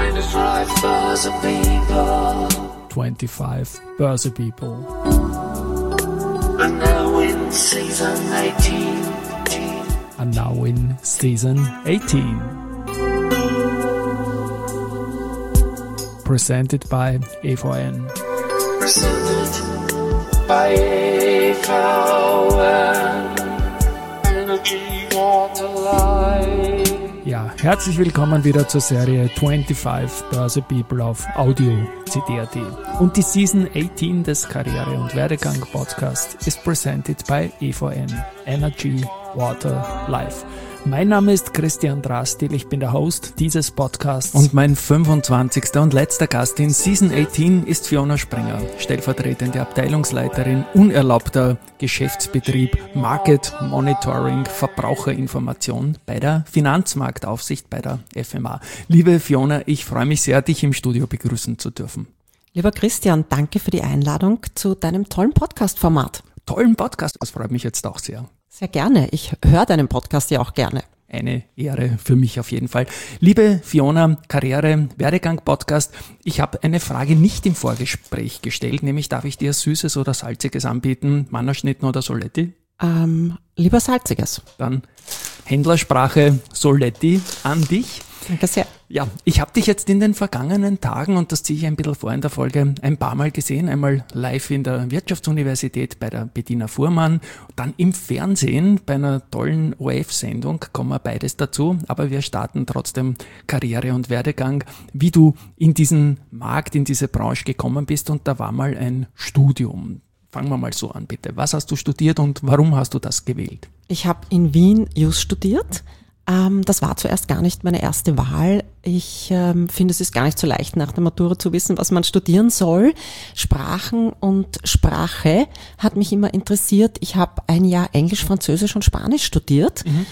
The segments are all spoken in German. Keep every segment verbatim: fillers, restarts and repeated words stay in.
twenty-five Börse People. twenty-five Börse People. And now in season eighteen. And now in season eighteen. Presented by E V N. Presented by E V N. Energy Water Life. Ja, herzlich willkommen wieder zur Serie twenty-five Börse People auf Audio C D punkt A T. Und die Season eighteen des Karriere- und Werdegang-Podcast ist presented by E V N, Energy Water Life. Mein Name ist Christian Drastil, ich bin der Host dieses Podcasts. Und mein fünfundzwanzigster und letzter Gast in Season eighteen ist Fiona Springer, stellvertretende Abteilungsleiterin Unerlaubter Geschäftsbetrieb, Market Monitoring, Verbraucherinformation bei der Finanzmarktaufsicht bei der F M A. Liebe Fiona, ich freue mich sehr, dich im Studio begrüßen zu dürfen. Lieber Christian, danke für die Einladung zu deinem tollen Podcast-Format. Tollen Podcast, das freut mich jetzt auch sehr. Sehr gerne. Ich höre deinen Podcast ja auch gerne. Eine Ehre für mich auf jeden Fall. Liebe Fiona, Karriere-Werdegang-Podcast, ich habe eine Frage nicht im Vorgespräch gestellt, nämlich darf ich dir Süßes oder Salziges anbieten, Mannerschnitten oder Soletti? Ähm, lieber Salziges. Dann Händlersprache Soletti an dich. Danke sehr. Ja, ich habe dich jetzt in den vergangenen Tagen, und das ziehe ich ein bisschen vor in der Folge, ein paar Mal gesehen. Einmal live in der Wirtschaftsuniversität bei der Bettina Fuhrmann, dann im Fernsehen bei einer tollen O R F-Sendung, kommen wir beides dazu. Aber wir starten trotzdem Karriere und Werdegang, wie du in diesen Markt, in diese Branche gekommen bist, und da war mal ein Studium. Fangen wir mal so an, bitte. Was hast du studiert und warum hast du das gewählt? Ich habe in Wien Jus studiert. Ähm, das war zuerst gar nicht meine erste Wahl. Ich ähm, finde, es ist gar nicht so leicht, nach der Matura zu wissen, was man studieren soll. Sprachen und Sprache hat mich immer interessiert. Ich habe ein Jahr Englisch, Französisch und Spanisch studiert. Mhm.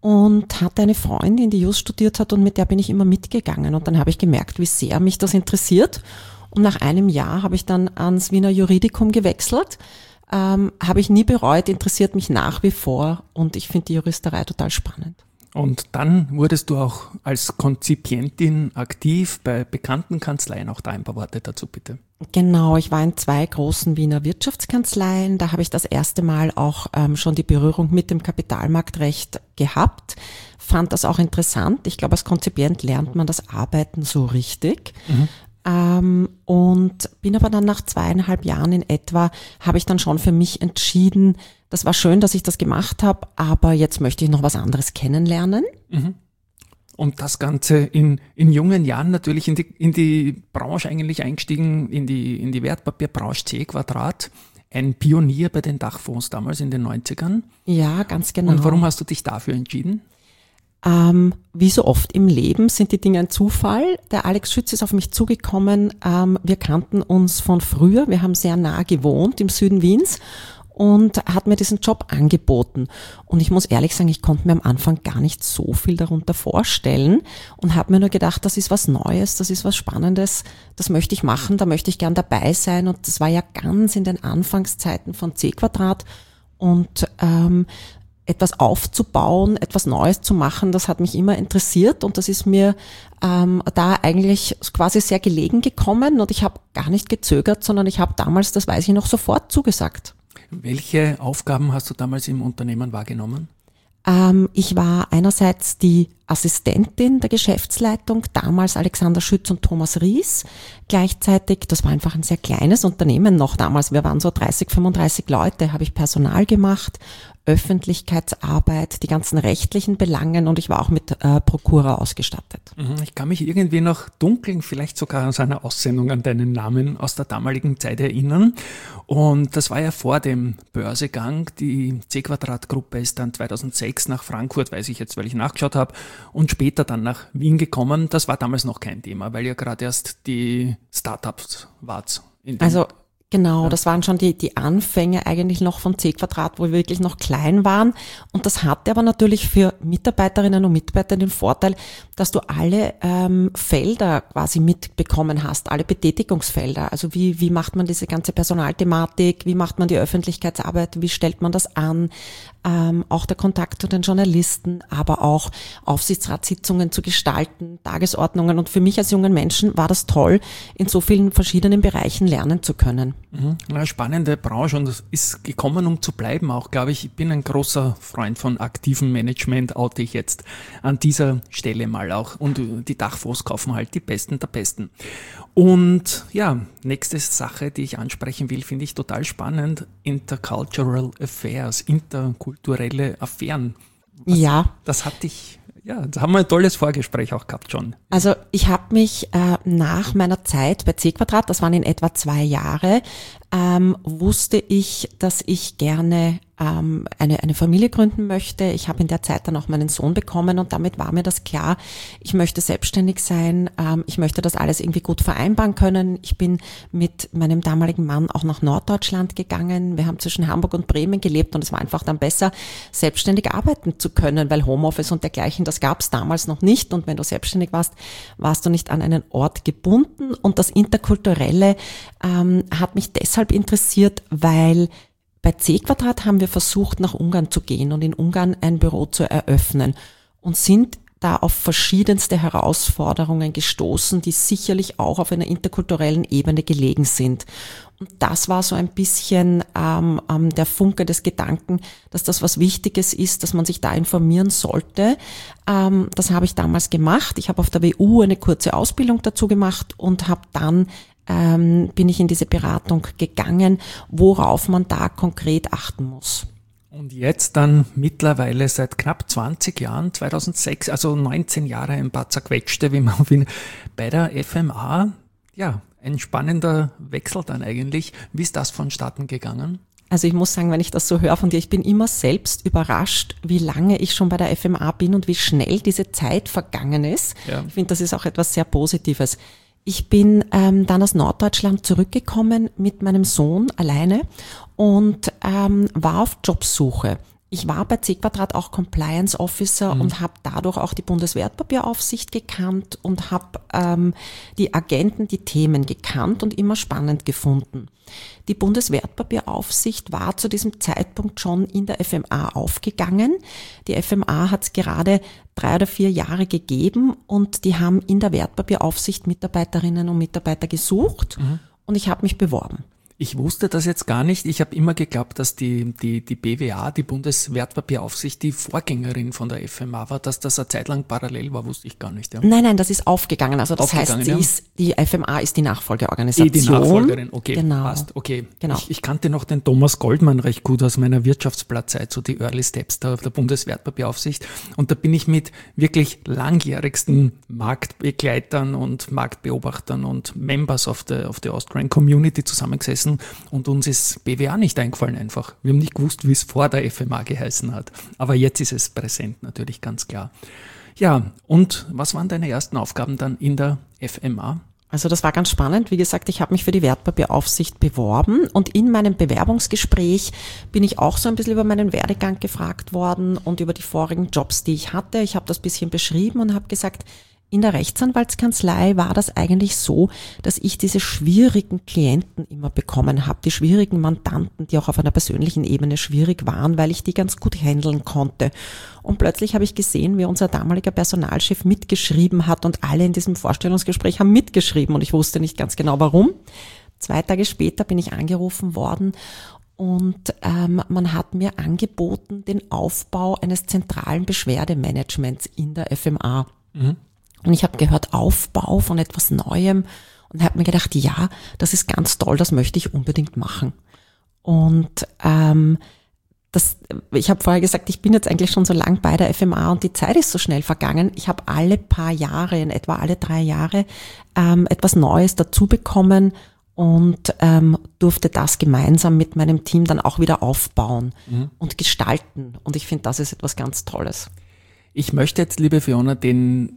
Und hatte eine Freundin, die Jus studiert hat, und mit der bin ich immer mitgegangen. Und dann habe ich gemerkt, wie sehr mich das interessiert. Und nach einem Jahr habe ich dann ans Wiener Juridikum gewechselt. Ähm, habe ich nie bereut, interessiert mich nach wie vor, und ich finde die Juristerei total spannend. Und dann wurdest du auch als Konzipientin aktiv bei bekannten Kanzleien. Auch da ein paar Worte dazu, bitte. Genau, ich war in zwei großen Wiener Wirtschaftskanzleien. Da habe ich das erste Mal auch ähm, schon die Berührung mit dem Kapitalmarktrecht gehabt. Fand das auch interessant. Ich glaube, als Konzipient lernt man das Arbeiten so richtig. Mhm. Ähm, und bin aber dann nach zweieinhalb Jahren in etwa, habe ich dann schon für mich entschieden, das war schön, dass ich das gemacht habe, aber jetzt möchte ich noch was anderes kennenlernen. Mhm. Und das Ganze in, in jungen Jahren natürlich in die, in die Branche eigentlich eingestiegen, in die, in die Wertpapierbranche C Quadrat. Ein Pionier bei den Dachfonds damals in den neunzigern. Ja, ganz genau. Und warum hast du dich dafür entschieden? Ähm, wie so oft im Leben sind die Dinge ein Zufall. Der Alex Schütz ist auf mich zugekommen. Ähm, wir kannten uns von früher. Wir haben sehr nah gewohnt im Süden Wiens und hat mir diesen Job angeboten. Und ich muss ehrlich sagen, ich konnte mir am Anfang gar nicht so viel darunter vorstellen und habe mir nur gedacht, das ist was Neues, das ist was Spannendes, das möchte ich machen, da möchte ich gern dabei sein. Und das war ja ganz in den Anfangszeiten von C Quadrat. Und ähm, etwas aufzubauen, etwas Neues zu machen, das hat mich immer interessiert, und das ist mir ähm, da eigentlich quasi sehr gelegen gekommen, und ich habe gar nicht gezögert, sondern ich habe damals, das weiß ich noch, sofort zugesagt. Welche Aufgaben hast du damals im Unternehmen wahrgenommen? Ähm, ich war einerseits die Assistentin der Geschäftsleitung, damals Alexander Schütz und Thomas Ries. Gleichzeitig, das war einfach ein sehr kleines Unternehmen noch damals, wir waren so dreißig, fünfunddreißig Leute, habe ich Personal gemacht, Öffentlichkeitsarbeit, die ganzen rechtlichen Belangen, und ich war auch mit äh, Prokura ausgestattet. Ich kann mich irgendwie noch dunkel, vielleicht sogar aus einer Aussendung an deinen Namen aus der damaligen Zeit erinnern. Und das war ja vor dem Börsegang. Die C Quadrat Gruppe ist dann zweitausendsechs nach Frankfurt, weiß ich jetzt, weil ich nachgeschaut habe, und später dann nach Wien gekommen. Das war damals noch kein Thema, weil ihr gerade erst die Startups wart. Also Genau, ja. Das waren schon die, die Anfänge eigentlich noch von C Quadrat, wo wir wirklich noch klein waren. Und das hatte aber natürlich für Mitarbeiterinnen und Mitarbeiter den Vorteil, dass du alle ähm, Felder quasi mitbekommen hast, alle Betätigungsfelder. Also wie, wie macht man diese ganze Personalthematik, wie macht man die Öffentlichkeitsarbeit, wie stellt man das an, ähm, auch der Kontakt zu den Journalisten, aber auch Aufsichtsratssitzungen zu gestalten, Tagesordnungen. Und für mich als jungen Menschen war das toll, in so vielen verschiedenen Bereichen lernen zu können. Mhm. Eine spannende Branche und das ist gekommen, um zu bleiben auch, glaube ich. Ich bin ein großer Freund von aktivem Management, oute ich jetzt an dieser Stelle mal auch. Und die Dachfonds kaufen halt die Besten der Besten. Und ja, nächste Sache, die ich ansprechen will, finde ich total spannend. Intercultural Affairs, interkulturelle Affären. Was, ja. Das hatte ich... Ja, da haben wir ein tolles Vorgespräch auch gehabt schon. Also ich habe mich äh, nach meiner Zeit bei C Quadrat, das waren in etwa zwei Jahre, ähm, wusste ich, dass ich gerne ähm, eine, eine Familie gründen möchte. Ich habe in der Zeit dann auch meinen Sohn bekommen und damit war mir das klar, ich möchte selbstständig sein, ähm, ich möchte das alles irgendwie gut vereinbaren können. Ich bin mit meinem damaligen Mann auch nach Norddeutschland gegangen. Wir haben zwischen Hamburg und Bremen gelebt und es war einfach dann besser, selbstständig arbeiten zu können, weil Homeoffice und dergleichen, das gab es damals noch nicht und wenn du selbstständig warst, warst du nicht an einen Ort gebunden und das Interkulturelle ähm, hat mich deshalb interessiert, weil bei C Quadrat haben wir versucht, nach Ungarn zu gehen und in Ungarn ein Büro zu eröffnen und sind da auf verschiedenste Herausforderungen gestoßen, die sicherlich auch auf einer interkulturellen Ebene gelegen sind. Und das war so ein bisschen ähm, ähm, der Funke des Gedanken, dass das was Wichtiges ist, dass man sich da informieren sollte. Ähm, das habe ich damals gemacht. Ich habe auf der W U eine kurze Ausbildung dazu gemacht und habe dann ähm, bin ich in diese Beratung gegangen, worauf man da konkret achten muss. Und jetzt dann mittlerweile seit knapp zwanzig Jahren, zweitausendsechs, also neunzehn Jahre, ein paar zerquetschte, wie man will, bei der F M A. Ja, ein spannender Wechsel dann eigentlich. Wie ist das vonstatten gegangen? Also ich muss sagen, wenn ich das so höre von dir, ich bin immer selbst überrascht, wie lange ich schon bei der F M A bin und wie schnell diese Zeit vergangen ist. Ja. Ich finde, das ist auch etwas sehr Positives. Ich bin ähm, dann aus Norddeutschland zurückgekommen mit meinem Sohn alleine und ähm, war auf Jobsuche. Ich war bei C Quadrat auch Compliance Officer mhm. und habe dadurch auch die Bundeswertpapieraufsicht gekannt und habe ähm, die Agenten, die Themen gekannt und immer spannend gefunden. Die Bundeswertpapieraufsicht war zu diesem Zeitpunkt schon in der F M A aufgegangen. Die F M A hat es gerade drei oder vier Jahre gegeben und die haben in der Wertpapieraufsicht Mitarbeiterinnen und Mitarbeiter gesucht mhm. und ich habe mich beworben. Ich wusste das jetzt gar nicht. Ich habe immer geglaubt, dass die, die, die B W A, die Bundeswertpapieraufsicht, die Vorgängerin von der F M A war. Dass das eine Zeit lang parallel war, wusste ich gar nicht. Ja. Nein, nein, das ist aufgegangen. Also das aufgegangen, heißt, sie ja. ist, die F M A ist die Nachfolgeorganisation. Die, die Nachfolgerin, okay, genau. passt. Okay. Genau. Ich, ich kannte noch den Thomas Goldmann recht gut aus meiner Wirtschaftsblattzeit, so die Early Steps der, der Bundeswertpapieraufsicht. Und da bin ich mit wirklich langjährigsten Marktbegleitern und Marktbeobachtern und Members of the, of the Austrian Community zusammengesessen. Und uns ist B W A nicht eingefallen einfach. Wir haben nicht gewusst, wie es vor der F M A geheißen hat. Aber jetzt ist es präsent natürlich, ganz klar. Ja, und was waren deine ersten Aufgaben dann in der F M A? Also das war ganz spannend. Wie gesagt, ich habe mich für die Wertpapieraufsicht beworben und in meinem Bewerbungsgespräch bin ich auch so ein bisschen über meinen Werdegang gefragt worden und über die vorigen Jobs, die ich hatte. Ich habe das ein bisschen beschrieben und habe gesagt, in der Rechtsanwaltskanzlei war das eigentlich so, dass ich diese schwierigen Klienten immer bekommen habe, die schwierigen Mandanten, die auch auf einer persönlichen Ebene schwierig waren, weil ich die ganz gut handeln konnte. Und plötzlich habe ich gesehen, wie unser damaliger Personalchef mitgeschrieben hat und alle in diesem Vorstellungsgespräch haben mitgeschrieben und ich wusste nicht ganz genau warum. Zwei Tage später bin ich angerufen worden und ähm, man hat mir angeboten den Aufbau eines zentralen Beschwerdemanagements in der F M A. Mhm. Und ich habe gehört, Aufbau von etwas Neuem und habe mir gedacht, ja, das ist ganz toll, das möchte ich unbedingt machen. Und ähm, das, ich habe vorher gesagt, ich bin jetzt eigentlich schon so lang bei der F M A und die Zeit ist so schnell vergangen. Ich habe alle paar Jahre, in etwa alle drei Jahre, ähm, etwas Neues dazu bekommen und ähm, durfte das gemeinsam mit meinem Team dann auch wieder aufbauen mhm. und gestalten. Und ich finde, das ist etwas ganz Tolles. Ich möchte jetzt, liebe Fiona, den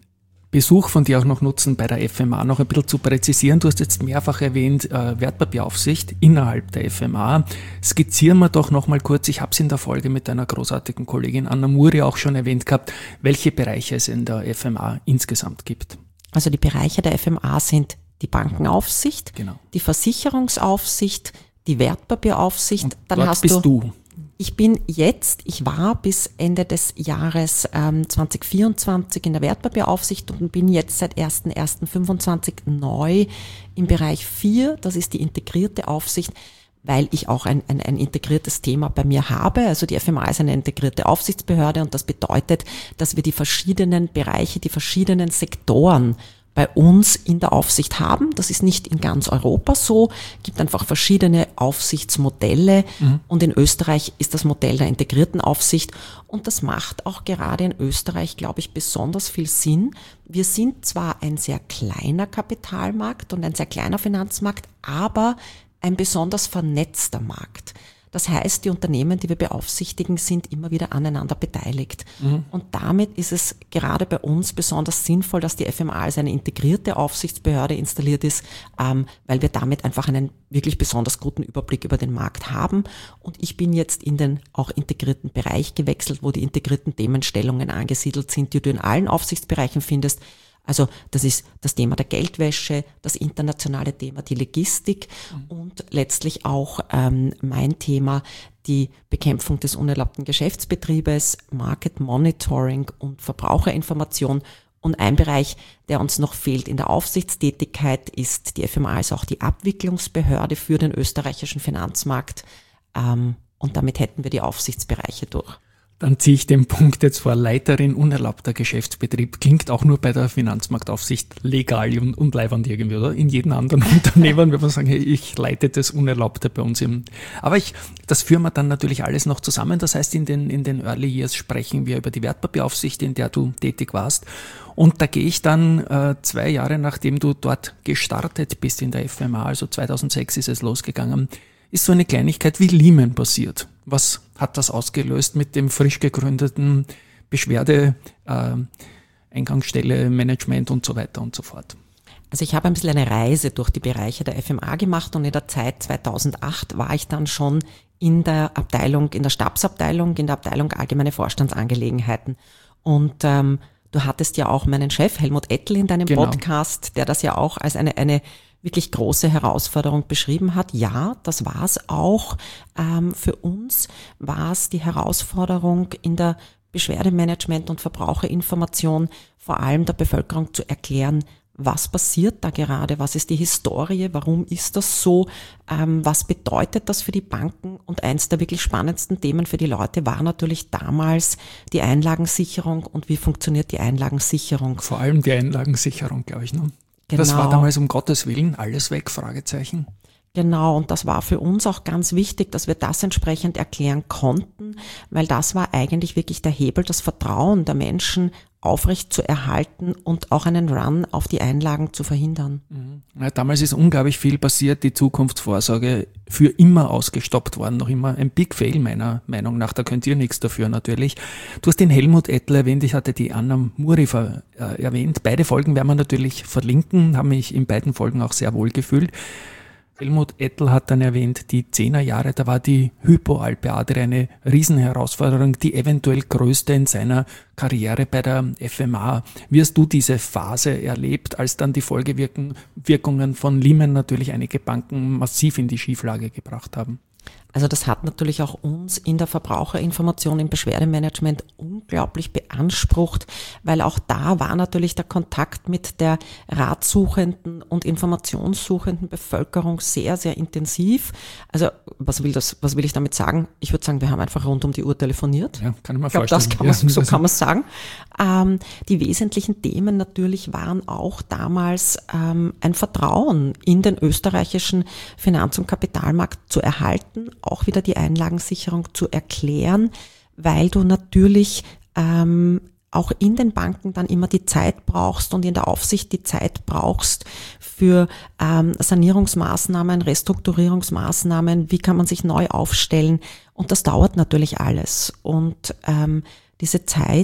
Besuch von dir auch noch nutzen, bei der F M A noch ein bisschen zu präzisieren. Du hast jetzt mehrfach erwähnt, äh, Wertpapieraufsicht innerhalb der F M A. Skizzieren wir doch noch mal kurz, ich habe es in der Folge mit deiner großartigen Kollegin Anna Muri auch schon erwähnt gehabt, welche Bereiche es in der F M A insgesamt gibt. Also die Bereiche der F M A sind die Bankenaufsicht, genau. die Versicherungsaufsicht, die Wertpapieraufsicht. Und dann dort hast bist du, du. Ich bin jetzt, ich war bis Ende des Jahres ähm, zwanzig vierundzwanzig in der Wertpapieraufsicht und bin jetzt seit erster erster fünfundzwanzig neu im Bereich vier, das ist die integrierte Aufsicht, weil ich auch ein, ein, ein integriertes Thema bei mir habe. Also die F M A ist eine integrierte Aufsichtsbehörde und das bedeutet, dass wir die verschiedenen Bereiche, die verschiedenen Sektoren bei uns in der Aufsicht haben. Das ist nicht in ganz Europa so. Es gibt einfach verschiedene Aufsichtsmodelle mhm. und in Österreich ist das Modell der integrierten Aufsicht und das macht auch gerade in Österreich, glaube ich, besonders viel Sinn. Wir sind zwar ein sehr kleiner Kapitalmarkt und ein sehr kleiner Finanzmarkt, aber ein besonders vernetzter Markt. Das heißt, die Unternehmen, die wir beaufsichtigen, sind immer wieder aneinander beteiligt. Mhm. Und damit ist es gerade bei uns besonders sinnvoll, dass die F M A als eine integrierte Aufsichtsbehörde installiert ist, ähm, weil wir damit einfach einen wirklich besonders guten Überblick über den Markt haben. Und ich bin jetzt in den auch integrierten Bereich gewechselt, wo die integrierten Themenstellungen angesiedelt sind, die du in allen Aufsichtsbereichen findest. Also das ist das Thema der Geldwäsche, das internationale Thema, die Logistik mhm. und letztlich auch ähm, mein Thema, die Bekämpfung des unerlaubten Geschäftsbetriebes, Market Monitoring und Verbraucherinformation. Und ein Bereich, der uns noch fehlt in der Aufsichtstätigkeit, ist die F M A ist auch die Abwicklungsbehörde für den österreichischen Finanzmarkt. Ähm, und damit hätten wir die Aufsichtsbereiche durch. Dann ziehe ich den Punkt jetzt vor. Leiterin unerlaubter Geschäftsbetrieb klingt auch nur bei der Finanzmarktaufsicht legal und, und leibend irgendwie, oder? In jedem anderen Unternehmen würde man sagen, hey, ich leite das Unerlaubte bei uns im. Aber ich, das führen wir dann natürlich alles noch zusammen. Das heißt, in den, in den Early Years sprechen wir über die Wertpapieraufsicht, in der du tätig warst. Und da gehe ich dann äh, zwei Jahre, nachdem du dort gestartet bist in der F M A, also zweitausendsechs ist es losgegangen, ist so eine Kleinigkeit wie Lehman passiert. Was hat das ausgelöst mit dem frisch gegründeten Beschwerde, äh, Eingangsstelle, Management und so weiter und so fort? Also ich habe ein bisschen eine Reise durch die Bereiche der F M A gemacht und in der Zeit zweitausendacht war ich dann schon in der Abteilung, in der Stabsabteilung, in der Abteilung Allgemeine Vorstandsangelegenheiten. Und ähm, du hattest ja auch meinen Chef Helmut Ettl in deinem genau. Podcast, der das ja auch als eine eine wirklich große Herausforderung beschrieben hat. Ja, das war es auch. Ähm, für uns war es die Herausforderung in der Beschwerdemanagement und Verbraucherinformation vor allem der Bevölkerung zu erklären, was passiert da gerade, was ist die Historie, warum ist das so, ähm, was bedeutet das für die Banken? Und eins der wirklich spannendsten Themen für die Leute war natürlich damals die Einlagensicherung und wie funktioniert die Einlagensicherung. Vor allem die Einlagensicherung, glaube ich, ne? Genau. Das war damals um Gottes Willen alles weg, Fragezeichen. Genau, und das war für uns auch ganz wichtig, dass wir das entsprechend erklären konnten, weil das war eigentlich wirklich der Hebel, das Vertrauen der Menschen aufrecht zu erhalten und auch einen Run auf die Einlagen zu verhindern. Ja, damals ist unglaublich viel passiert, die Zukunftsvorsorge für immer ausgestoppt worden, noch immer ein Big Fail meiner Meinung nach, da könnt ihr nichts dafür natürlich. Du hast den Helmut Ettl erwähnt, ich hatte die Anna Muri ver, äh, erwähnt, beide Folgen werden wir natürlich verlinken, haben mich in beiden Folgen auch sehr wohl gefühlt. Helmut Ettl hat dann erwähnt, die Zehnerjahre, da war die Hypo Alpe eine Riesenherausforderung, die eventuell größte in seiner Karriere bei der F M A. Wie hast du diese Phase erlebt, als dann die Folgewirkungen von Lehman natürlich einige Banken massiv in die Schieflage gebracht haben? Also das hat natürlich auch uns in der Verbraucherinformation im Beschwerdemanagement unglaublich beansprucht, weil auch da war natürlich der Kontakt mit der ratsuchenden und informationssuchenden Bevölkerung sehr, sehr intensiv. Also was will das, was will ich damit sagen? Ich würde sagen, wir haben einfach rund um die Uhr telefoniert. Ja, kann ich mir ich glaub, vorstellen. Das kann man, so kann man es sagen. Ähm, die wesentlichen Themen natürlich waren auch damals ähm, ein Vertrauen in den österreichischen Finanz- und Kapitalmarkt zu erhalten, auch wieder die Einlagensicherung zu erklären, weil du natürlich ähm, auch in den Banken dann immer die Zeit brauchst und in der Aufsicht die Zeit brauchst für ähm, Sanierungsmaßnahmen, Restrukturierungsmaßnahmen, wie kann man sich neu aufstellen und das dauert natürlich alles und ähm, diese Zeit,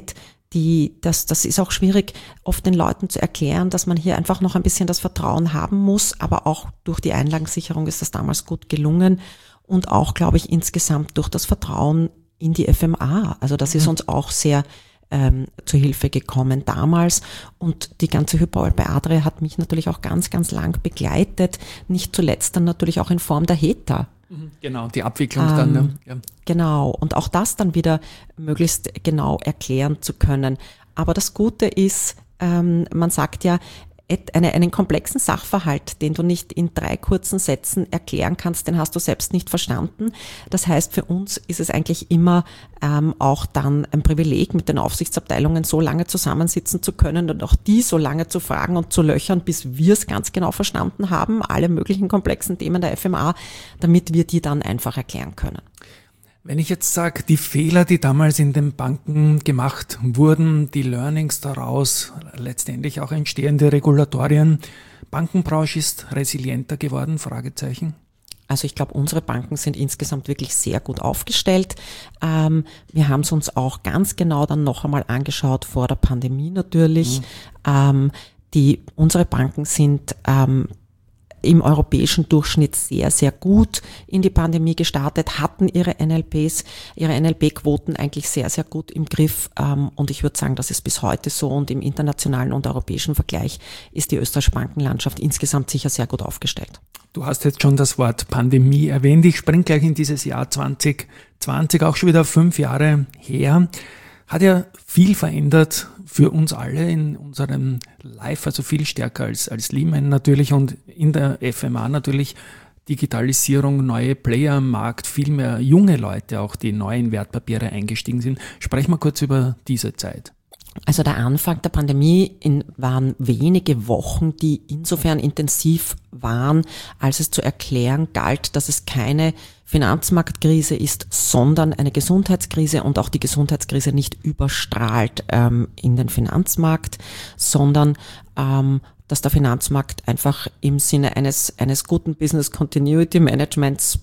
die, das, das ist auch schwierig, oft den Leuten zu erklären, dass man hier einfach noch ein bisschen das Vertrauen haben muss, aber auch durch die Einlagensicherung ist das damals gut gelungen und auch, glaube ich, insgesamt durch das Vertrauen in die F M A. Also das ist uns auch sehr ähm, zur Hilfe gekommen damals und die ganze Hypol bei Adria hat mich natürlich auch ganz, ganz lang begleitet, nicht zuletzt dann natürlich auch in Form der H E T A. Genau, die Abwicklung ähm, dann. Ja. Genau, und auch das dann wieder möglichst genau erklären zu können. Aber das Gute ist, ähm, man sagt ja, eine, einen komplexen Sachverhalt, den du nicht in drei kurzen Sätzen erklären kannst, den hast du selbst nicht verstanden. Das heißt, für uns ist es eigentlich immer ähm, auch dann ein Privileg, mit den Aufsichtsabteilungen so lange zusammensitzen zu können und auch die so lange zu fragen und zu löchern, bis wir es ganz genau verstanden haben, alle möglichen komplexen Themen der F M A, damit wir die dann einfach erklären können. Wenn ich jetzt sage, die Fehler, die damals in den Banken gemacht wurden, die Learnings daraus, letztendlich auch entstehende Regulatorien, Bankenbranche ist resilienter geworden, Fragezeichen? Also ich glaube, unsere Banken sind insgesamt wirklich sehr gut aufgestellt. Ähm, wir haben es uns auch ganz genau dann noch einmal angeschaut, vor der Pandemie natürlich. Mhm. Ähm, die, unsere Banken sind ähm, im europäischen Durchschnitt sehr, sehr gut in die Pandemie gestartet, hatten ihre N L Ps, ihre N L P-Quoten eigentlich sehr, sehr gut im Griff. Und ich würde sagen, das ist bis heute so. Und im internationalen und europäischen Vergleich ist die österreichische Bankenlandschaft insgesamt sicher sehr gut aufgestellt. Du hast jetzt schon das Wort Pandemie erwähnt. Ich springe gleich in dieses Jahr zwanzig zwanzig, auch schon wieder fünf Jahre her. Hat ja viel verändert für uns alle in unserem Life, also viel stärker als, als Lehman natürlich und in der F M A natürlich Digitalisierung, neue Player am Markt, viel mehr junge Leute auch, die neu in Wertpapiere eingestiegen sind. Sprechen wir kurz über diese Zeit. Also der Anfang der Pandemie in, waren wenige Wochen, die insofern intensiv waren, als es zu erklären galt, dass es keine Finanzmarktkrise ist, sondern eine Gesundheitskrise und auch die Gesundheitskrise nicht überstrahlt ähm, in den Finanzmarkt, sondern ähm, dass der Finanzmarkt einfach im Sinne eines eines guten Business Continuity Managements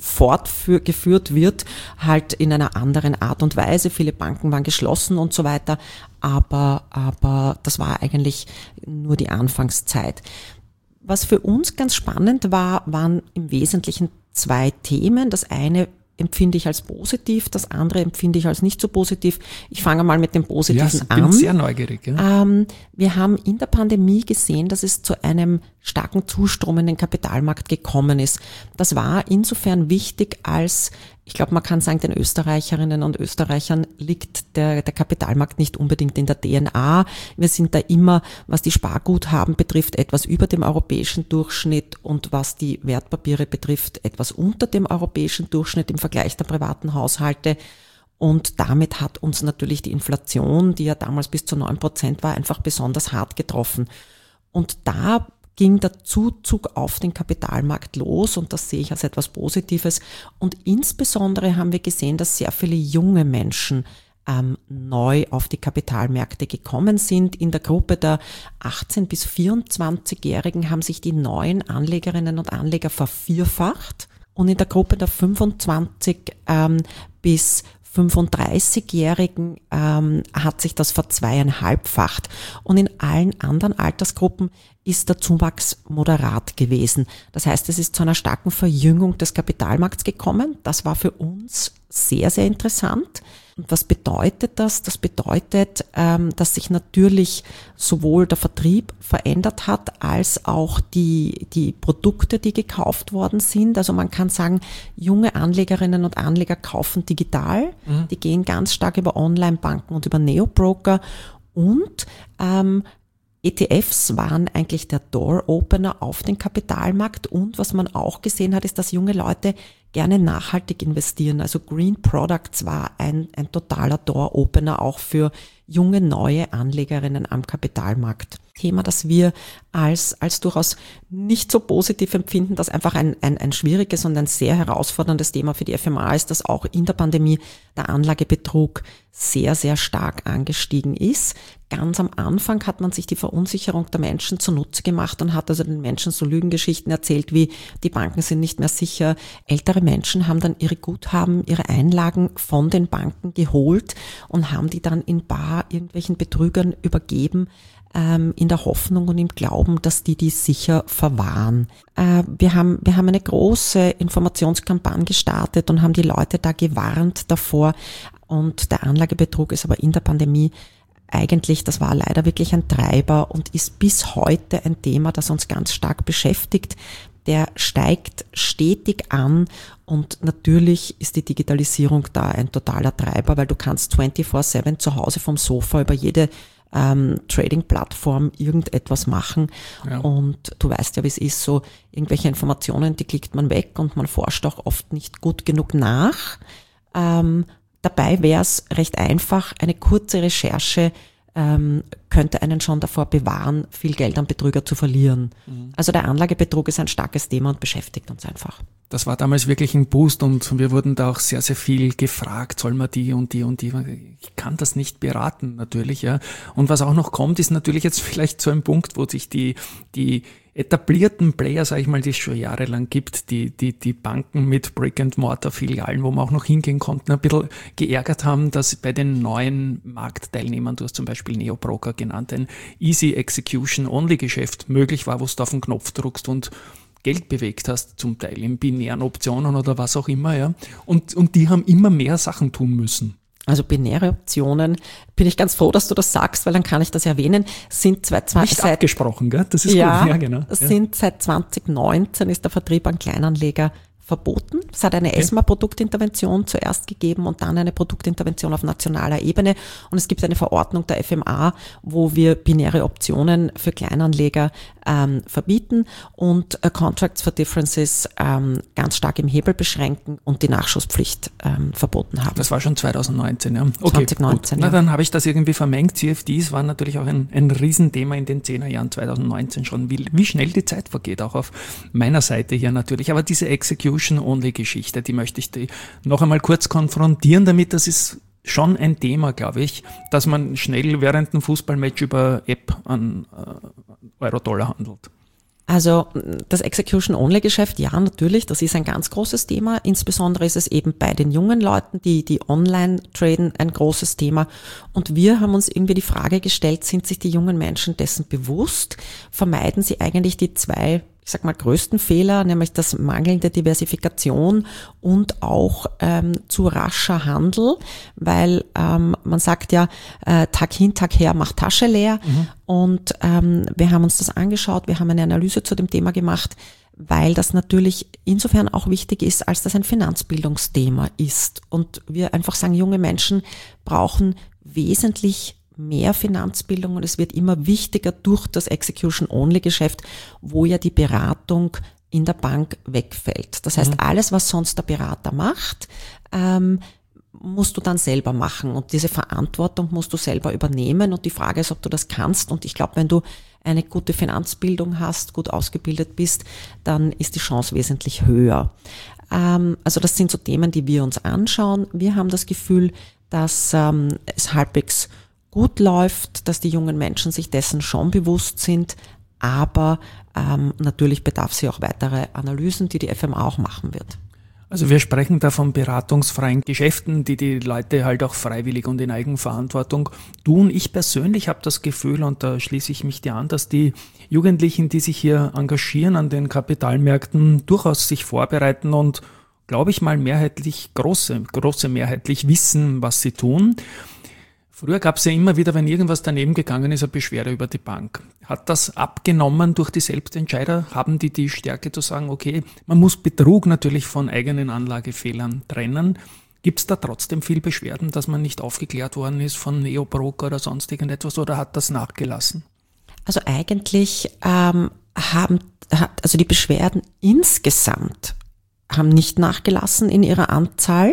fortgeführt wird, halt in einer anderen Art und Weise. Viele Banken waren geschlossen und so weiter, aber, aber das war eigentlich nur die Anfangszeit. Was für uns ganz spannend war, waren im Wesentlichen zwei Themen. Das eine empfinde ich als positiv, das andere empfinde ich als nicht so positiv. Ich fange mal mit dem Positiven ja, ich bin an. sehr neugierig. Ja. Ähm, wir haben in der Pandemie gesehen, dass es zu einem starken Zustrom in den Kapitalmarkt gekommen ist. Das war insofern wichtig, als ich glaube, man kann sagen, den Österreicherinnen und Österreichern liegt der, der Kapitalmarkt nicht unbedingt in der D N A. Wir sind da immer, was die Sparguthaben betrifft, etwas über dem europäischen Durchschnitt und was die Wertpapiere betrifft, etwas unter dem europäischen Durchschnitt im Vergleich der privaten Haushalte. Und damit hat uns natürlich die Inflation, die ja damals bis zu neun Prozent war, einfach besonders hart getroffen. Und da ging der Zuzug auf den Kapitalmarkt los und das sehe ich als etwas Positives. Und insbesondere haben wir gesehen, dass sehr viele junge Menschen ähm, neu auf die Kapitalmärkte gekommen sind. In der Gruppe der achtzehn- bis vierundzwanzigjährigen haben sich die neuen Anlegerinnen und Anleger vervierfacht und in der Gruppe der fünfundzwanzig ähm, bis fünfunddreißigjährigen ähm, hat sich das verzweieinhalbfacht. Und in allen anderen Altersgruppen ist der Zuwachs moderat gewesen. Das heißt, es ist zu einer starken Verjüngung des Kapitalmarkts gekommen. Das war für uns sehr, sehr interessant. Und was bedeutet das? Das bedeutet, ähm, dass sich natürlich sowohl der Vertrieb verändert hat, als auch die, die Produkte, die gekauft worden sind. Also man kann sagen, junge Anlegerinnen und Anleger kaufen digital. Mhm. Die gehen ganz stark über Online-Banken und über Neobroker. Und ähm, E T Fs waren eigentlich der Door-Opener auf den Kapitalmarkt und was man auch gesehen hat, ist, dass junge Leute gerne nachhaltig investieren. Also Green Products war ein, ein totaler Door-Opener auch für junge, neue Anlegerinnen am Kapitalmarkt. Thema, das wir als, als durchaus nicht so positiv empfinden, das einfach ein, ein, ein schwieriges und ein sehr herausforderndes Thema für die F M A ist, dass auch in der Pandemie der Anlagebetrug sehr, sehr stark angestiegen ist. Ganz am Anfang hat man sich die Verunsicherung der Menschen zunutze gemacht und hat also den Menschen so Lügengeschichten erzählt wie, die Banken sind nicht mehr sicher, ältere andere Menschen haben dann ihre Guthaben, ihre Einlagen von den Banken geholt und haben die dann in bar irgendwelchen Betrügern übergeben, ähm, in der Hoffnung und im Glauben, dass die die sicher verwahren. Äh, wir haben, wir haben eine große Informationskampagne gestartet und haben die Leute da gewarnt davor. Und der Anlagebetrug ist aber in der Pandemie eigentlich, das war leider wirklich ein Treiber und ist bis heute ein Thema, das uns ganz stark beschäftigt. Der steigt stetig an und natürlich ist die Digitalisierung da ein totaler Treiber, weil du kannst vierundzwanzig sieben zu Hause vom Sofa über jede ähm, Trading-Plattform irgendetwas machen. Ja. Und du weißt ja, wie es ist, so irgendwelche Informationen, die klickt man weg und man forscht auch oft nicht gut genug nach. Ähm, Dabei wäre es recht einfach, eine kurze Recherche ähm, könnte einen schon davor bewahren, viel Geld an Betrüger zu verlieren. Mhm. Also der Anlagebetrug ist ein starkes Thema und beschäftigt uns einfach. Das war damals wirklich ein Boost und wir wurden da auch sehr, sehr viel gefragt, soll man die und die und die. Ich kann das nicht beraten, natürlich, ja. Und was auch noch kommt, ist natürlich jetzt vielleicht so ein Punkt, wo sich die, die etablierten Player, sage ich mal, die es schon jahrelang gibt, die, die, die Banken mit Brick-and-Mortar-Filialen, wo man auch noch hingehen konnten, ein bisschen geärgert haben, dass bei den neuen Marktteilnehmern, du hast zum Beispiel Neobroker genannt, ein Easy Execution-Only-Geschäft möglich war, wo du auf den Knopf drückst und Geld bewegt hast, zum Teil in binären Optionen oder was auch immer, ja. Und, und die haben immer mehr Sachen tun müssen. Also binäre Optionen, bin ich ganz froh, dass du das sagst, weil dann kann ich das erwähnen, sind zwei, zwei, Nicht seit, abgesprochen, gell? Das ist ja, gut. Ja, genau. Ja. Sind seit zwanzig neunzehn ist der Vertrieb an Kleinanleger verboten. Es hat eine okay. ESMA-Produktintervention zuerst gegeben und dann eine Produktintervention auf nationaler Ebene. Und es gibt eine Verordnung der F M A, wo wir binäre Optionen für Kleinanleger ähm, verbieten und äh, Contracts for Differences ähm, ganz stark im Hebel beschränken und die Nachschusspflicht ähm, verboten haben. Das war schon zwanzig neunzehn, ja. Okay, zwanzig neunzehn, gut. Ja. Na, dann habe ich das irgendwie vermengt. C F Ds waren natürlich auch ein, ein Riesenthema in den Zehnerjahren zwanzig neunzehn schon. Wie, wie schnell die Zeit vergeht, auch auf meiner Seite hier natürlich. Aber diese Execution-Only-Geschichte, die möchte ich die noch einmal kurz konfrontieren, damit das ist schon ein Thema, glaube ich, dass man schnell während einem Fußballmatch über App an äh, Euro-Dollar handelt. Also das Execution-Only-Geschäft, ja, natürlich, das ist ein ganz großes Thema. Insbesondere ist es eben bei den jungen Leuten, die die online traden, ein großes Thema. Und wir haben uns irgendwie die Frage gestellt, sind sich die jungen Menschen dessen bewusst? Vermeiden sie eigentlich die zwei, ich sag mal, größten Fehler, nämlich das mangelnde Diversifikation und auch ähm, zu rascher Handel, weil ähm, man sagt ja, äh, Tag hin, Tag her, macht Tasche leer. Mhm. Und ähm, wir haben uns das angeschaut, wir haben eine Analyse zu dem Thema gemacht, weil das natürlich insofern auch wichtig ist, als das ein Finanzbildungsthema ist. Und wir einfach sagen, junge Menschen brauchen wesentlich mehr Finanzbildung und es wird immer wichtiger durch das Execution-Only-Geschäft, wo ja die Beratung in der Bank wegfällt. Das heißt, mhm. alles, was sonst der Berater macht, ähm, musst du dann selber machen und diese Verantwortung musst du selber übernehmen und die Frage ist, ob du das kannst und ich glaube, wenn du eine gute Finanzbildung hast, gut ausgebildet bist, dann ist die Chance wesentlich höher. Ähm, also das sind so Themen, die wir uns anschauen. Wir haben das Gefühl, dass ähm, es halbwegs gut läuft, dass die jungen Menschen sich dessen schon bewusst sind, aber ähm, natürlich bedarf sie auch weitere Analysen, die die F M A auch machen wird. Also wir sprechen da von beratungsfreien Geschäften, die die Leute halt auch freiwillig und in Eigenverantwortung tun. Ich persönlich habe das Gefühl, und da schließe ich mich dir an, dass die Jugendlichen, die sich hier engagieren an den Kapitalmärkten, durchaus sich vorbereiten und, glaube ich mal, mehrheitlich, große, große mehrheitlich wissen, was sie tun. Früher gab es ja immer wieder, wenn irgendwas daneben gegangen ist, eine Beschwerde über die Bank. Hat das abgenommen durch die Selbstentscheider? Haben die die Stärke zu sagen, okay, man muss Betrug natürlich von eigenen Anlagefehlern trennen. Gibt es da trotzdem viel Beschwerden, dass man nicht aufgeklärt worden ist von Neobroker oder sonst irgendetwas oder hat das nachgelassen? Also eigentlich ähm, haben, hat, also die Beschwerden insgesamt haben nicht nachgelassen in ihrer Anzahl,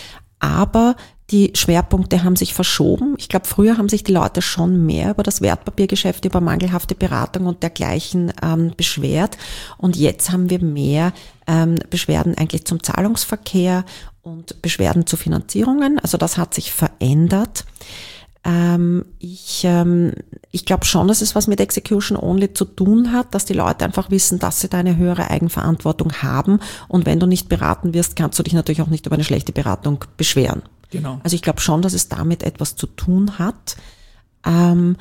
aber die Schwerpunkte haben sich verschoben. Ich glaube, früher haben sich die Leute schon mehr über das Wertpapiergeschäft, über mangelhafte Beratung und dergleichen ähm, beschwert. Und jetzt haben wir mehr ähm, Beschwerden eigentlich zum Zahlungsverkehr und Beschwerden zu Finanzierungen. Also das hat sich verändert. Ähm, ich ähm, ich glaube schon, dass es was mit Execution Only zu tun hat, dass die Leute einfach wissen, dass sie da eine höhere Eigenverantwortung haben. Und wenn du nicht beraten wirst, kannst du dich natürlich auch nicht über eine schlechte Beratung beschweren. Genau. Also ich glaube schon, dass es damit etwas zu tun hat. Ähm,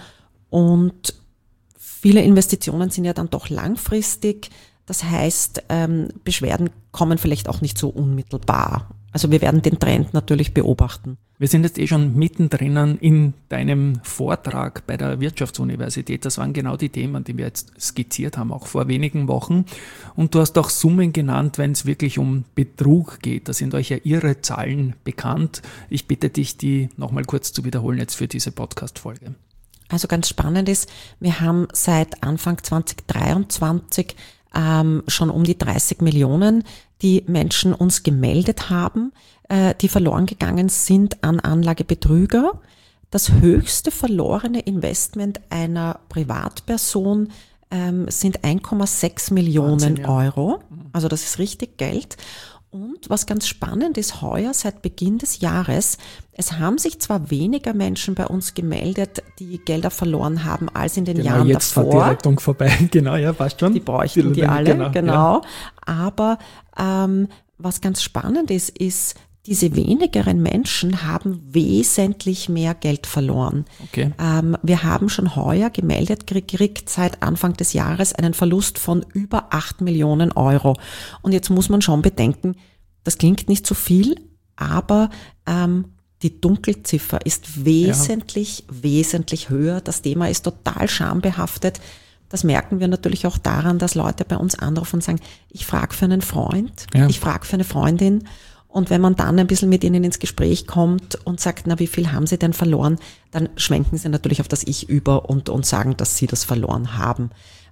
und viele Investitionen sind ja dann doch langfristig. Das heißt, ähm, Beschwerden kommen vielleicht auch nicht so unmittelbar. Also wir werden den Trend natürlich beobachten. Wir sind jetzt eh schon mittendrin in deinem Vortrag bei der Wirtschaftsuniversität. Das waren genau die Themen, die wir jetzt skizziert haben, auch vor wenigen Wochen. Und du hast auch Summen genannt, wenn es wirklich um Betrug geht. Da sind euch ja irre Zahlen bekannt. Ich bitte dich, die nochmal kurz zu wiederholen jetzt für diese Podcast-Folge. Also ganz spannend ist, wir haben seit Anfang zwanzig dreiundzwanzig ähm, schon um die dreißig Millionen, die Menschen uns gemeldet haben, äh, die verloren gegangen sind an Anlagebetrüger. Das höchste verlorene Investment einer Privatperson ähm, sind eins Komma sechs Millionen Wahnsinn, ja. Euro. Also das ist richtig Geld. Und was ganz spannend ist, heuer seit Beginn des Jahres, es haben sich zwar weniger Menschen bei uns gemeldet, die Gelder verloren haben, als in den genau, Jahren jetzt davor. Fährt die Rettung vorbei, genau, ja, passt schon. Die bräuchten die, die alle, genau. genau. genau. Aber ähm, was ganz spannend ist, ist, diese wenigeren Menschen haben wesentlich mehr Geld verloren. Okay. Ähm, wir haben schon heuer gemeldet gekriegt, seit Anfang des Jahres, einen Verlust von über acht Millionen Euro. Und jetzt muss man schon bedenken, das klingt nicht so viel, aber ähm, die Dunkelziffer ist wesentlich, ja. wesentlich höher. Das Thema ist total schambehaftet. Das merken wir natürlich auch daran, dass Leute bei uns anrufen und sagen, ich frage für einen Freund, ja. ich frage für eine Freundin. Und wenn man dann ein bisschen mit ihnen ins Gespräch kommt und sagt, na, wie viel haben sie denn verloren, dann schwenken sie natürlich auf das Ich über und, und sagen, dass sie das verloren haben.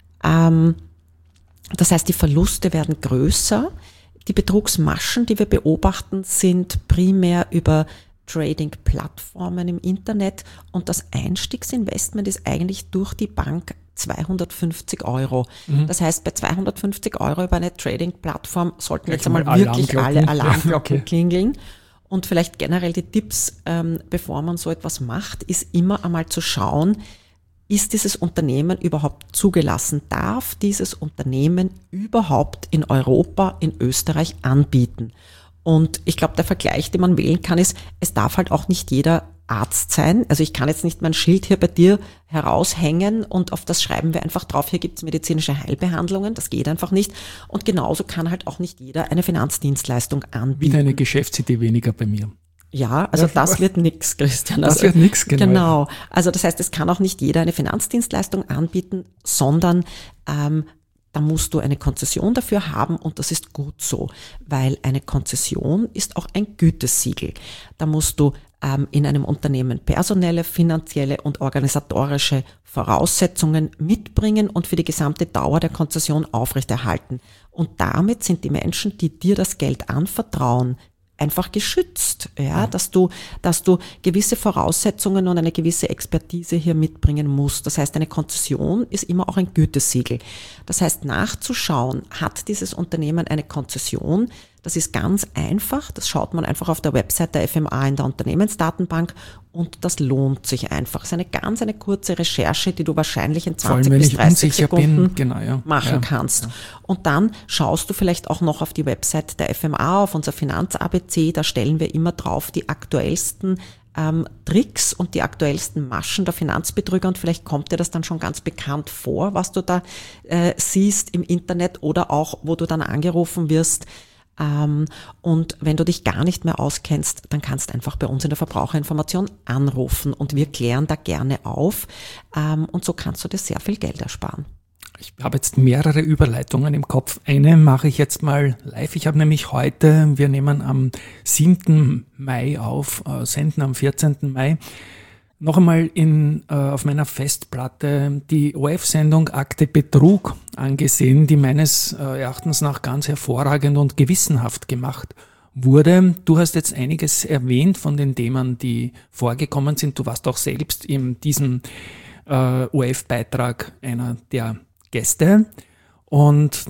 Ähm, das heißt, die Verluste werden größer. Die Betrugsmaschen, die wir beobachten, sind primär über Trading-Plattformen im Internet und das Einstiegsinvestment ist eigentlich durch die Bank zweihundertfünfzig Euro. Mhm. Das heißt, bei zweihundertfünfzig Euro über eine Trading-Plattform sollten jetzt einmal wirklich alle Alarmglocken okay. klingeln. Und vielleicht generell die Tipps, ähm, bevor man so etwas macht, ist immer einmal zu schauen, ist dieses Unternehmen überhaupt zugelassen? Darf dieses Unternehmen überhaupt in Europa, in Österreich anbieten? Und ich glaube, der Vergleich, den man wählen kann, ist, es darf halt auch nicht jeder Arzt sein. Also ich kann jetzt nicht mein Schild hier bei dir heraushängen und auf das schreiben wir einfach drauf, hier gibt's medizinische Heilbehandlungen, das geht einfach nicht. Und genauso kann halt auch nicht jeder eine Finanzdienstleistung anbieten. Wieder eine Geschäftsidee weniger bei mir. Ja, also ja, das wird nix, Christian. Das also, wird nix, genau. Genau. Also das heißt, es kann auch nicht jeder eine Finanzdienstleistung anbieten, sondern ähm, da musst du eine Konzession dafür haben und das ist gut so, weil eine Konzession ist auch ein Gütesiegel. Da musst du ähm, in einem Unternehmen personelle, finanzielle und organisatorische Voraussetzungen mitbringen und für die gesamte Dauer der Konzession aufrechterhalten. Und damit sind die Menschen, die dir das Geld anvertrauen, einfach geschützt, ja, dass du, dass du gewisse Voraussetzungen und eine gewisse Expertise hier mitbringen musst. Das heißt, eine Konzession ist immer auch ein Gütesiegel. Das heißt, nachzuschauen, hat dieses Unternehmen eine Konzession? Das ist ganz einfach. Das schaut man einfach auf der Website der F M A in der Unternehmensdatenbank und das lohnt sich einfach. Es ist eine ganz eine kurze Recherche, die du wahrscheinlich in zwanzig bis dreißig Sekunden bin. Genau, ja. machen ja. kannst. Ja. Und dann schaust du vielleicht auch noch auf die Website der F M A, auf unser Finanz-A B C. Da stellen wir immer drauf die aktuellsten ähm, Tricks und die aktuellsten Maschen der Finanzbetrüger und vielleicht kommt dir das dann schon ganz bekannt vor, was du da äh, siehst im Internet oder auch, wo du dann angerufen wirst. Und wenn du dich gar nicht mehr auskennst, dann kannst du einfach bei uns in der Verbraucherinformation anrufen und wir klären da gerne auf und so kannst du dir sehr viel Geld ersparen. Ich habe jetzt mehrere Überleitungen im Kopf. Eine mache ich jetzt mal live. Ich habe nämlich heute, wir nehmen am siebten Mai auf, äh, senden am vierzehnten Mai, noch einmal in, äh, auf meiner Festplatte die O F-Sendung Akte Betrug angesehen, die meines äh, Erachtens nach ganz hervorragend und gewissenhaft gemacht wurde. Du hast jetzt einiges erwähnt von den Themen, die vorgekommen sind. Du warst auch selbst in diesem äh, O F-Beitrag einer der Gäste und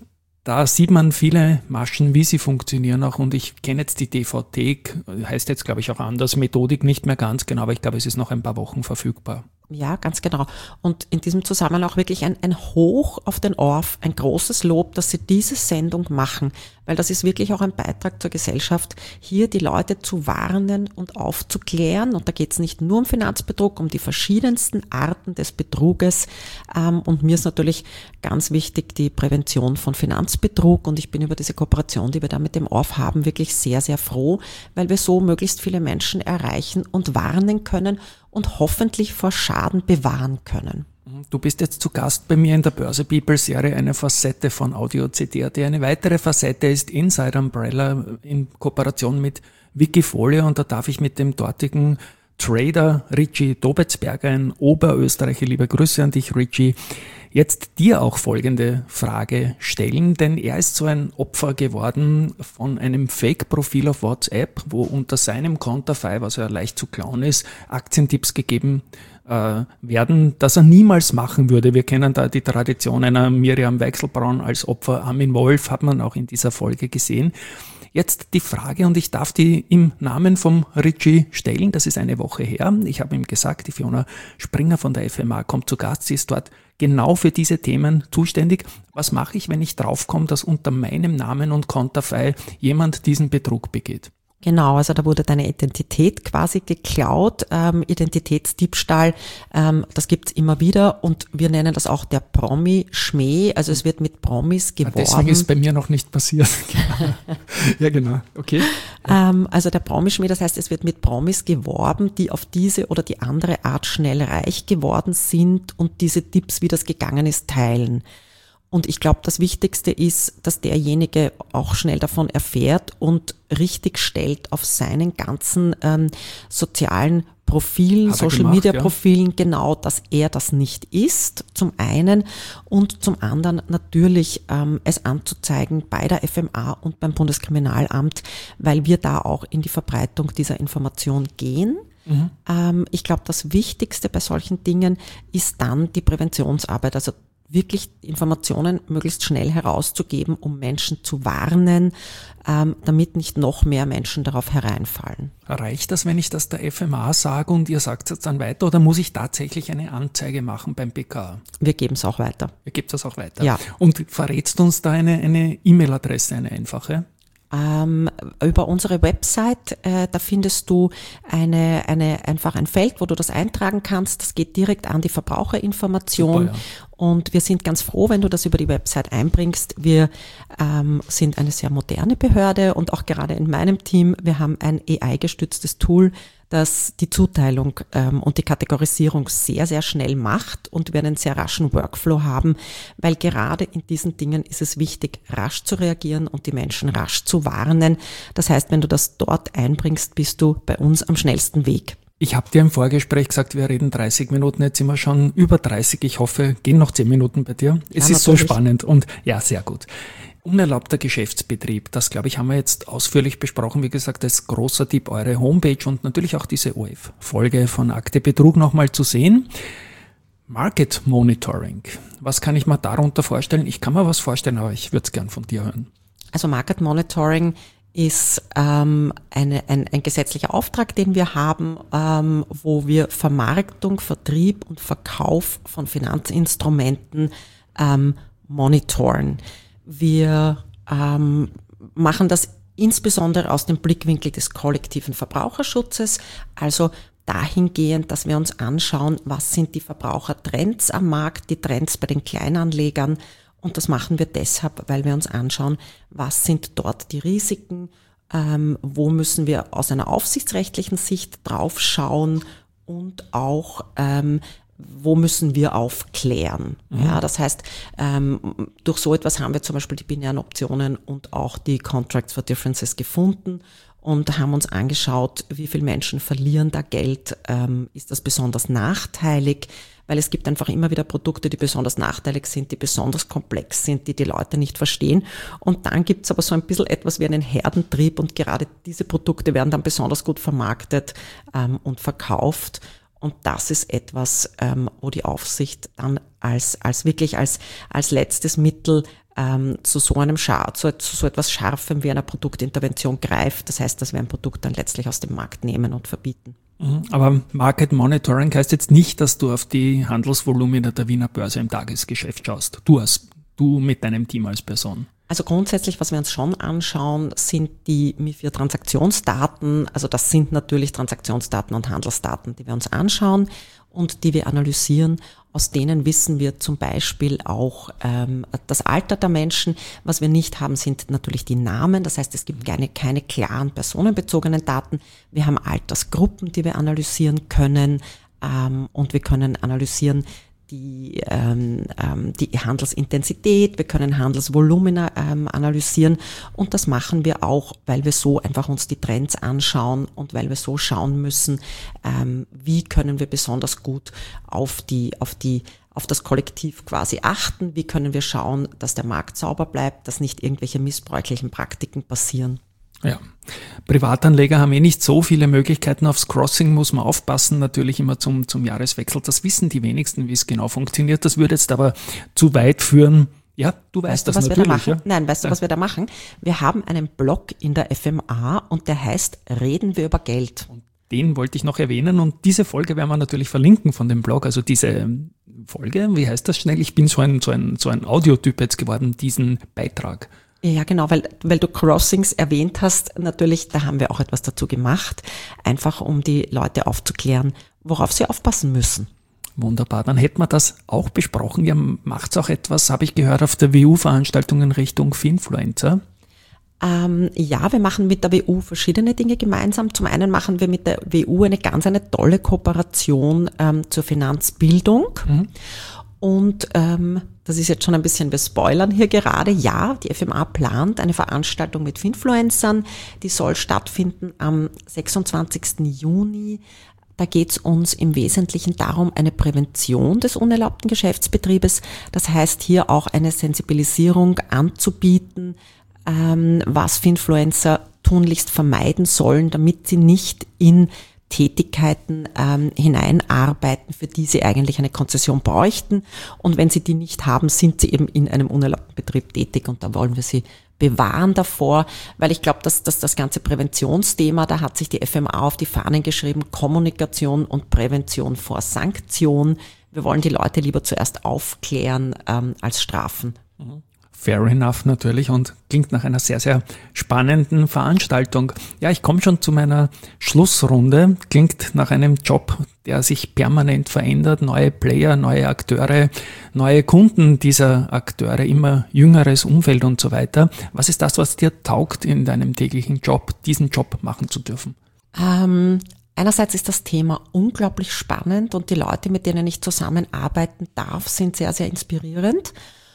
Da sieht man viele Maschen, wie sie funktionieren auch, und ich kenne jetzt die D V T, heißt jetzt glaube ich auch anders, Methodik nicht mehr ganz genau, aber ich glaube, es ist noch ein paar Wochen verfügbar. Ja, ganz genau. Und in diesem Zusammenhang auch wirklich ein, ein Hoch auf den O R F, ein großes Lob, dass Sie diese Sendung machen, weil das ist wirklich auch ein Beitrag zur Gesellschaft, hier die Leute zu warnen und aufzuklären. Und da geht es nicht nur um Finanzbetrug, um die verschiedensten Arten des Betruges. Und mir ist natürlich ganz wichtig die Prävention von Finanzbetrug. Und ich bin über diese Kooperation, die wir da mit dem O R F haben, wirklich sehr, sehr froh, weil wir so möglichst viele Menschen erreichen und warnen können und hoffentlich vor Schaden bewahren können. Du bist jetzt zu Gast bei mir in der Börse People Serie, eine Facette von Audio C D A T. Eine weitere Facette ist Inside Umbrella in Kooperation mit Wikifolio, und da darf ich mit dem dortigen Trader Richie Dobetsberger, ein Oberösterreicher, liebe Grüße an dich, Richie, jetzt dir auch folgende Frage stellen, denn er ist so ein Opfer geworden von einem Fake-Profil auf WhatsApp, wo unter seinem Konterfei, was ja leicht zu klauen ist, Aktientipps gegeben äh, werden, dass er niemals machen würde. Wir kennen da die Tradition einer Miriam Weichselbraun als Opfer. Armin Wolf hat man auch in dieser Folge gesehen. Jetzt die Frage, und ich darf die im Namen vom Richie stellen, das ist eine Woche her. Ich habe ihm gesagt, die Fiona Springer von der F M A kommt zu Gast, sie ist dort genau für diese Themen zuständig. Was mache ich, wenn ich draufkomme, dass unter meinem Namen und Konterfei jemand diesen Betrug begeht? Genau, also da wurde deine Identität quasi geklaut, ähm, Identitätsdiebstahl, ähm, das gibt's immer wieder, und wir nennen das auch der Promi-Schmäh, also es wird mit Promis geworben. Deswegen ist bei mir noch nicht passiert. Ja, genau, okay. Ähm, also der Promi-Schmäh, das heißt, es wird mit Promis geworben, die auf diese oder die andere Art schnell reich geworden sind und diese Tipps, wie das gegangen ist, teilen. Und ich glaube, das Wichtigste ist, dass derjenige auch schnell davon erfährt und richtig stellt auf seinen ganzen ähm, sozialen Profilen, Social-Media-Profilen, ja, genau, dass er das nicht ist, zum einen, und zum anderen natürlich ähm, es anzuzeigen bei der F M A und beim Bundeskriminalamt, weil wir da auch in die Verbreitung dieser Information gehen. Mhm. Ähm, ich glaube, das Wichtigste bei solchen Dingen ist dann die Präventionsarbeit, also wirklich Informationen möglichst schnell herauszugeben, um Menschen zu warnen, ähm, damit nicht noch mehr Menschen darauf hereinfallen. Reicht das, wenn ich das der F M A sage und ihr sagt es dann weiter, oder muss ich tatsächlich eine Anzeige machen beim B K? Wir geben es auch weiter. Wir geben es auch weiter? Ja. Und verrätst uns da eine, eine E-Mail-Adresse, eine einfache? Ähm, über unsere Website, äh, da findest du eine, eine, einfach ein Feld, wo du das eintragen kannst. Das geht direkt an die Verbraucherinformation. Super, ja. Und wir sind ganz froh, wenn du das über die Website einbringst. Wir ähm, sind eine sehr moderne Behörde, und auch gerade in meinem Team, wir haben ein A I-gestütztes Tool, das die Zuteilung ähm, und die Kategorisierung sehr, sehr schnell macht, und wir einen sehr raschen Workflow haben, weil gerade in diesen Dingen ist es wichtig, rasch zu reagieren und die Menschen rasch zu warnen. Das heißt, wenn du das dort einbringst, bist du bei uns am schnellsten Weg. Ich habe dir im Vorgespräch gesagt, wir reden dreißig Minuten, jetzt sind wir schon über dreißig. Ich hoffe, gehen noch zehn Minuten bei dir. Es ja, ist natürlich so spannend, und ja, sehr gut. Unerlaubter Geschäftsbetrieb, das glaube ich haben wir jetzt ausführlich besprochen. Wie gesagt, als großer Tipp eure Homepage und natürlich auch diese O F-Folge von Akte Betrug nochmal zu sehen. Market Monitoring, was kann ich mir darunter vorstellen? Ich kann mir was vorstellen, aber ich würde es gern von dir hören. Also Market Monitoring ist ähm, eine, ein, ein gesetzlicher Auftrag, den wir haben, ähm, wo wir Vermarktung, Vertrieb und Verkauf von Finanzinstrumenten ähm, monitoren. Wir ähm, machen das insbesondere aus dem Blickwinkel des kollektiven Verbraucherschutzes, also dahingehend, dass wir uns anschauen, was sind die Verbrauchertrends am Markt, die Trends bei den Kleinanlegern. Und das machen wir deshalb, weil wir uns anschauen, was sind dort die Risiken, ähm, wo müssen wir aus einer aufsichtsrechtlichen Sicht drauf schauen, und auch ähm, wo müssen wir aufklären. Mhm. Ja, das heißt, ähm, durch so etwas haben wir zum Beispiel die binären Optionen und auch die Contracts for Differences gefunden und haben uns angeschaut, wie viele Menschen verlieren da Geld, ähm, ist das besonders nachteilig, weil es gibt einfach immer wieder Produkte, die besonders nachteilig sind, die besonders komplex sind, die die Leute nicht verstehen. Und dann gibt es aber so ein bisschen etwas wie einen Herdentrieb, und gerade diese Produkte werden dann besonders gut vermarktet ähm, und verkauft. Und das ist etwas, ähm, wo die Aufsicht dann als, als wirklich als, als letztes Mittel ähm, zu so einem Schar- zu, zu so etwas Scharfem wie einer Produktintervention greift. Das heißt, dass wir ein Produkt dann letztlich aus dem Markt nehmen und verbieten. Aber Market Monitoring heißt jetzt nicht, dass du auf die Handelsvolumina der Wiener Börse im Tagesgeschäft schaust. Du als, du mit deinem Team als Person. Also grundsätzlich, was wir uns schon anschauen, sind die MiFIR-Transaktionsdaten. Also das sind natürlich Transaktionsdaten und Handelsdaten, die wir uns anschauen und die wir analysieren. Aus denen wissen wir zum Beispiel auch ähm, das Alter der Menschen. Was wir nicht haben, sind natürlich die Namen. Das heißt, es gibt keine, keine klaren personenbezogenen Daten. Wir haben Altersgruppen, die wir analysieren können ähm, und wir können analysieren die, ähm, ähm, die Handelsintensität, wir können Handelsvolumina ähm, analysieren und das machen wir auch, weil wir so einfach uns die Trends anschauen und weil wir so schauen müssen, ähm, wie können wir besonders gut auf die, auf die, auf das Kollektiv quasi achten, wie können wir schauen, dass der Markt sauber bleibt, dass nicht irgendwelche missbräuchlichen Praktiken passieren. Ja, Privatanleger haben eh nicht so viele Möglichkeiten. Aufs Crossing muss man aufpassen, natürlich immer zum, zum Jahreswechsel. Das wissen die wenigsten, wie es genau funktioniert. Das würde jetzt aber zu weit führen. Ja, du weißt, weißt das du, was natürlich. Wir da machen? Ja? Nein, weißt du, was wir da machen? Wir haben einen Blog in der F M A und der heißt Reden wir über Geld. Und den wollte ich noch erwähnen und diese Folge werden wir natürlich verlinken von dem Blog. Also diese Folge, wie heißt das schnell? Ich bin so ein, so ein, so ein Audiotyp jetzt geworden, diesen Beitrag. Ja, genau, weil, weil du Crossings erwähnt hast, natürlich, da haben wir auch etwas dazu gemacht, einfach um die Leute aufzuklären, worauf sie aufpassen müssen. Wunderbar, dann hätten wir das auch besprochen. Ihr macht auch etwas, habe ich gehört, auf der W U-Veranstaltung in Richtung Finfluencer. Ähm, ja, wir machen mit der W U verschiedene Dinge gemeinsam. Zum einen machen wir mit der W U eine ganz eine tolle Kooperation ähm, zur Finanzbildung. Mhm. Und ähm, das ist jetzt schon ein bisschen, wir spoilern hier gerade. Ja, die F M A plant eine Veranstaltung mit Finfluencern, die soll stattfinden am sechsundzwanzigsten Juni. Da geht es uns im Wesentlichen darum, eine Prävention des unerlaubten Geschäftsbetriebes. Das heißt, hier auch eine Sensibilisierung anzubieten, ähm, was Finfluencer tunlichst vermeiden sollen, damit sie nicht in Tätigkeiten ähm, hineinarbeiten, für die sie eigentlich eine Konzession bräuchten. Und wenn sie die nicht haben, sind sie eben in einem unerlaubten Betrieb tätig und da wollen wir sie bewahren davor, weil ich glaube, dass, dass das ganze Präventionsthema, da hat sich die F M A auf die Fahnen geschrieben, Kommunikation und Prävention vor Sanktion. Wir wollen die Leute lieber zuerst aufklären ähm, als strafen. Mhm. Fair enough natürlich und klingt nach einer sehr, sehr spannenden Veranstaltung. Ja, ich komme schon zu meiner Schlussrunde. Klingt nach einem Job, der sich permanent verändert. Neue Player, neue Akteure, neue Kunden dieser Akteure, immer jüngeres Umfeld und so weiter. Was ist das, was dir taugt in deinem täglichen Job, diesen Job machen zu dürfen? Ähm, einerseits ist das Thema unglaublich spannend und die Leute, mit denen ich zusammenarbeiten darf, sind sehr, sehr inspirierend.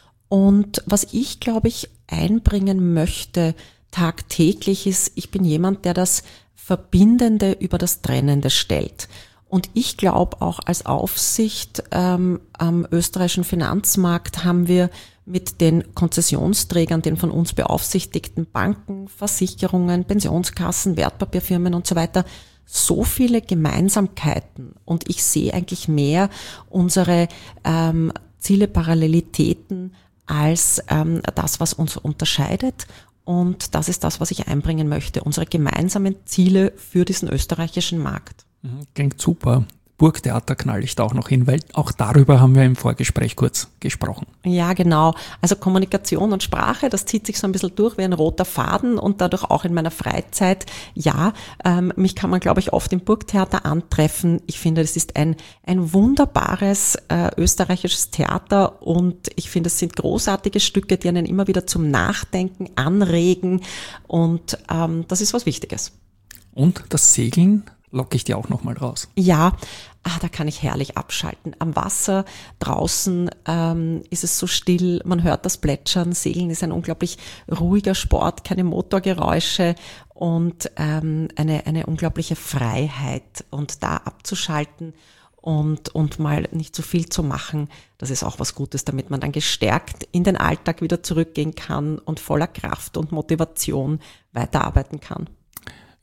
Und was ich, glaube ich, einbringen möchte tagtäglich ist, ich bin jemand, der das Verbindende über das Trennende stellt. Und ich glaube auch als Aufsicht ähm, am österreichischen Finanzmarkt haben wir mit den Konzessionsträgern, den von uns beaufsichtigten Banken, Versicherungen, Pensionskassen, Wertpapierfirmen und so weiter, so viele Gemeinsamkeiten. Und ich sehe eigentlich mehr unsere ähm, Ziele, Parallelitäten als ähm, das, was uns unterscheidet. Und das ist das, was ich einbringen möchte. Unsere gemeinsamen Ziele für diesen österreichischen Markt. Klingt super. Burgtheater knall ich da auch noch hin, weil auch darüber haben wir im Vorgespräch kurz gesprochen. Ja, genau. Also Kommunikation und Sprache, das zieht sich so ein bisschen durch wie ein roter Faden und dadurch auch in meiner Freizeit. Ja, ähm, mich kann man, glaube ich, oft im Burgtheater antreffen. Ich finde, das ist ein ein wunderbares äh, österreichisches Theater und ich finde, es sind großartige Stücke, die einen immer wieder zum Nachdenken anregen und ähm, das ist was Wichtiges. Und das Segeln locke ich dir auch nochmal raus. Ja, ah, da kann ich herrlich abschalten. Am Wasser draußen ähm, ist es so still, man hört das Plätschern. Segeln ist ein unglaublich ruhiger Sport, keine Motorgeräusche und ähm, eine, eine unglaubliche Freiheit. Und da abzuschalten und, und mal nicht so viel zu machen, das ist auch was Gutes, damit man dann gestärkt in den Alltag wieder zurückgehen kann und voller Kraft und Motivation weiterarbeiten kann.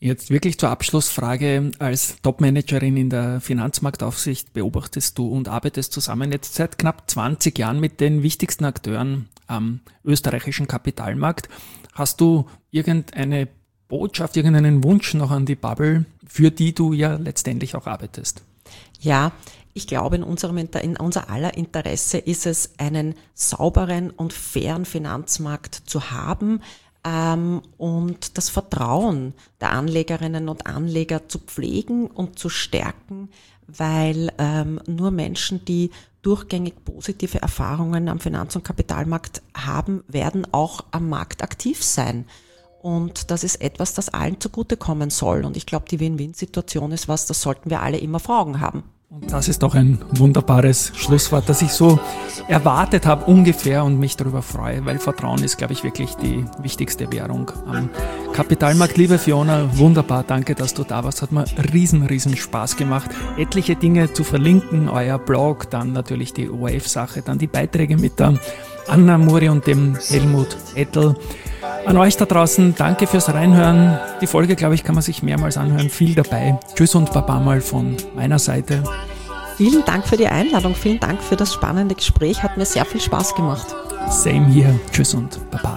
Jetzt wirklich zur Abschlussfrage. Als Topmanagerin in der Finanzmarktaufsicht beobachtest du und arbeitest zusammen jetzt seit knapp zwanzig Jahren mit den wichtigsten Akteuren am österreichischen Kapitalmarkt. Hast du irgendeine Botschaft, irgendeinen Wunsch noch an die Bubble, für die du ja letztendlich auch arbeitest? Ja, ich glaube, in unserem, in unser aller Interesse ist es, einen sauberen und fairen Finanzmarkt zu haben, ähm, und das Vertrauen der Anlegerinnen und Anleger zu pflegen und zu stärken, weil ähm, nur Menschen, die durchgängig positive Erfahrungen am Finanz- und Kapitalmarkt haben, werden auch am Markt aktiv sein. Und das ist etwas, das allen zugutekommen soll. Und ich glaube, die Win-Win-Situation ist was, das sollten wir alle immer vor Augen haben. Und das ist doch ein wunderbares Schlusswort, das ich so erwartet habe ungefähr und mich darüber freue, weil Vertrauen ist, glaube ich, wirklich die wichtigste Währung am Kapitalmarkt. Liebe Fiona, wunderbar, danke, dass du da warst. Hat mir riesen, riesen Spaß gemacht. Etliche Dinge zu verlinken, euer Blog, dann natürlich die O R F-Sache, dann die Beiträge mit der Anna Muri und dem Helmut Ettel. An euch da draußen, danke fürs Reinhören. Die Folge, glaube ich, kann man sich mehrmals anhören. Viel dabei. Tschüss und Baba mal von meiner Seite. Vielen Dank für die Einladung. Vielen Dank für das spannende Gespräch. Hat mir sehr viel Spaß gemacht. Same here. Tschüss und Baba.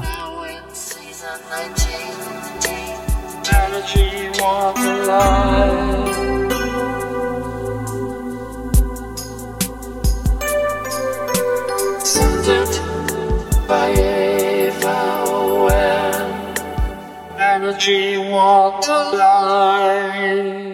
Energy walked the line.